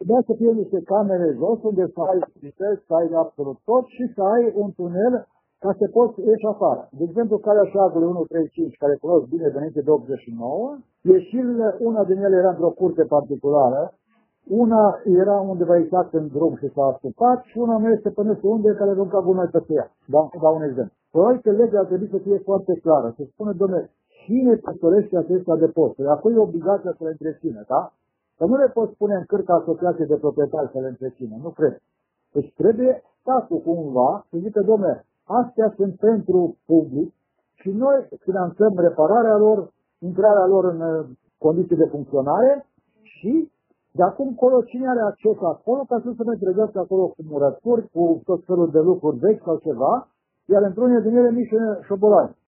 Trebuia să fie niște camere jos, unde să ai viteză, să ai absolut tot și să ai un tunel ca să poți ieși afară. De exemplu, calea șagului 135, care cunosc bine de înainte de 89, ieșirile, una din ele era într-o curte particulară, una era undeva exact în drum și s-a astupat și una nu este până să unde care arunca gunoi pe ea. Dau un exemplu. Probabil că legea ar trebui să fie foarte clară, să spună, domnule, cine păstorește acestea de posturi? Acum e obligația să le întrețină, da? Că nu le pot spune în cârca asociației de proprietari să le întrețină, nu cred. Deci trebuie statul cumva să zică, domnule, astea sunt pentru public și noi finanțăm repararea lor, intrarea lor în condiții de funcționare și de acum încolo cine are acces acolo ca să se mai trezească acolo cu murături, cu tot felul de lucruri vechi sau ceva, iar într-unele din ele nici șobolani.